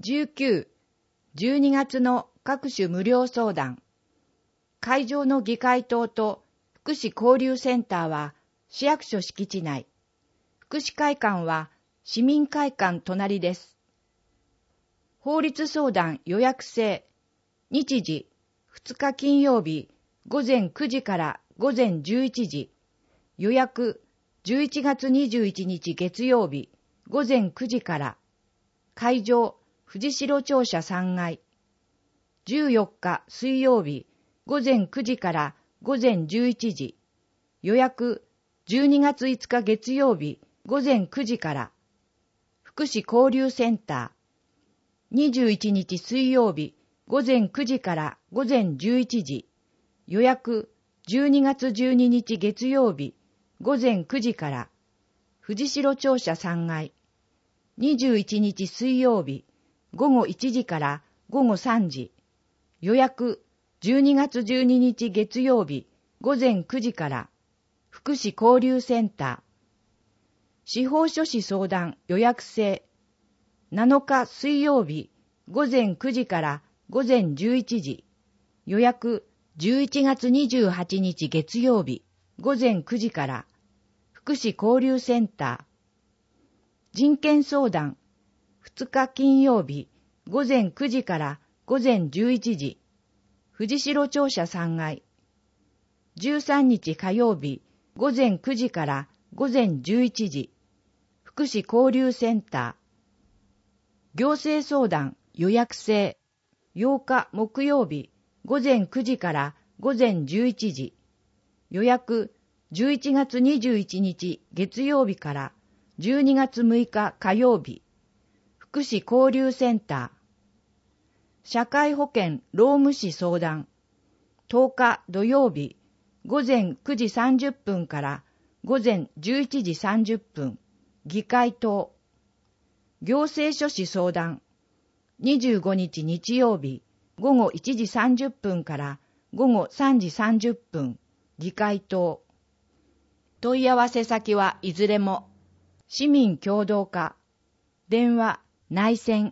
19、12月の各種無料相談。会場の議会棟と福祉交流センターは市役所敷地内。福祉会館は市民会館隣です。法律相談予約制。日時、2日金曜日、午前9時から午前11時。予約、11月21日月曜日、午前9時から。会場、藤代庁舎3階。14日水曜日、午前9時から午前11時。予約、12月5日月曜日、午前9時から。福祉交流センター。21日水曜日、午前9時から午前11時。予約、12月12日月曜日、午前9時から。藤代庁舎3階。21日水曜日、午後1時から午後3時。予約、12月12日月曜日、午前9時から。福祉交流センター。司法書士相談予約制。7日水曜日、午前9時から午前11時。予約、11月28日月曜日、午前9時から。福祉交流センター。人権相談、2日金曜日、午前9時から午前11時。藤代庁舎3階。13日火曜日、午前9時から午前11時。福祉交流センター。行政相談予約制。8日木曜日、午前9時から午前11時。予約、11月21日月曜日から12月6日火曜日。福祉交流センター。社会保険労務士相談。10日土曜日、午前9時30分から午前11時30分。議会棟。行政書士相談。25日日曜日、午後1時30分から午後3時30分。議会棟。問い合わせ先はいずれも市民協働課。電話内線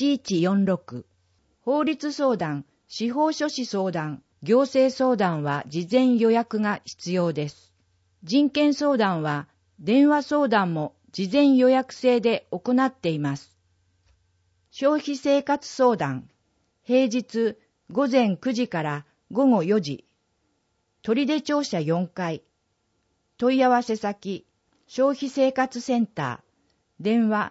1146。法律相談、司法書士相談、行政相談は事前予約が必要です。人権相談は電話相談も事前予約制で行っています。消費生活相談、平日午前9時から午後4時。取手庁舎4階。問い合わせ先、消費生活センター。電話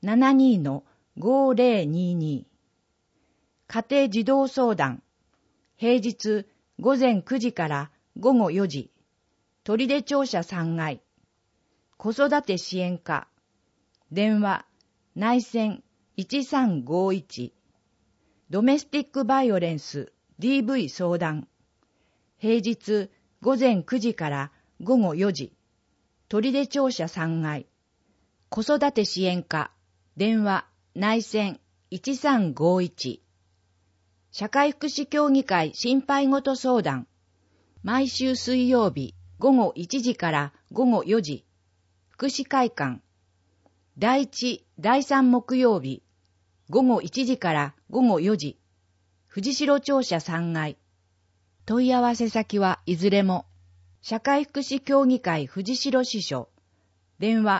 72-5022。家庭児童相談。平日午前9時から午後4時。取手庁舎3階。子育て支援課。電話内線1351。ドメスティックバイオレンス DV 相談。平日午前9時から午後4時。取手庁舎3階。子育て支援課。電話内線1351。社会福祉協議会心配ごと相談。毎週水曜日午後1時から午後4時。福祉会館。第1、第3木曜日午後1時から午後4時。藤代庁舎3階。問い合わせ先はいずれも社会福祉協議会藤代支所。電話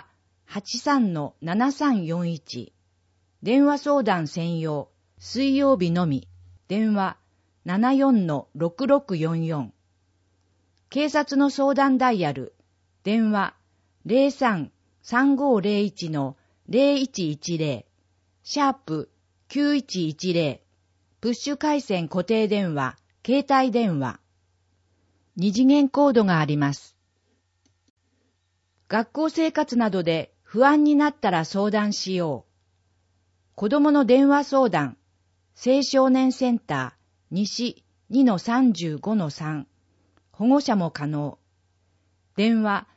83-7341。電話相談専用。水曜日のみ。電話74-6644。警察の相談ダイヤル。電話03-3501-0110。シャープ9110。プッシュ回線固定電話、携帯電話。二次元コードがあります。学校生活などで不安になったら相談しよう。子供の電話相談。青少年センター西 2-35-3。保護者も可能。電話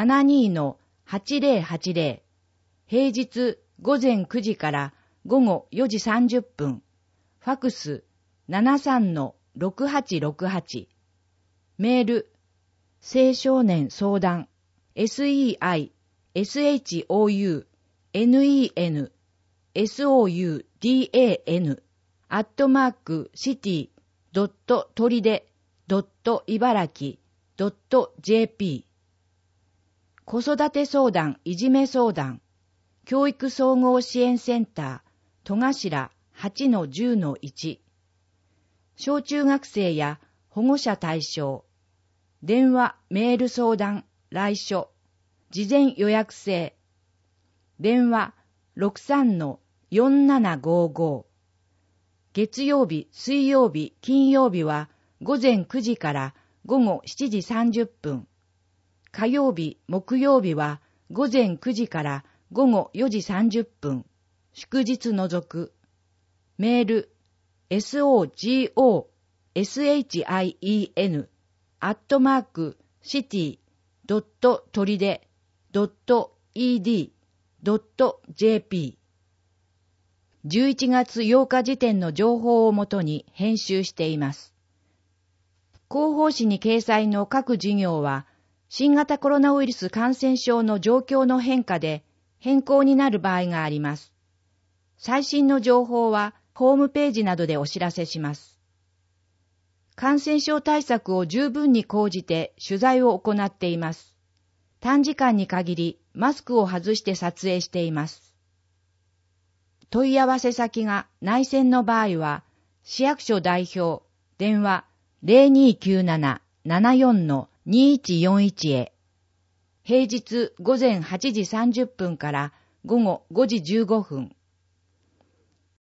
72-8080。平日午前9時から午後4時30分。ファクス73-6868。メール青少年相談 SEISHOUNEN SOUDAN dan@city.toride.茨城.jp 子育て相談いじめ相談教育総合支援センター戸頭 8-10-1 小中学生や保護者対象電話メール相談来所事前予約制電話 63-4755 月曜日、水曜日、金曜日は午前9時から午後7時30分。火曜日、木曜日は午前9時から午後4時30分。祝日除く。メール、sogocity.toride.ed.jp 11月8日時点の情報をもとに編集しています。広報誌に掲載の各事業は、新型コロナウイルス感染症の状況の変化で変更になる場合があります。最新の情報はホームページなどでお知らせします。感染症対策を十分に講じて取材を行っています。短時間に限りマスクを外して撮影しています。問い合わせ先が内線の場合は、市役所代表、電話 0297-74-2141 へ。平日午前8時30分から午後5時15分。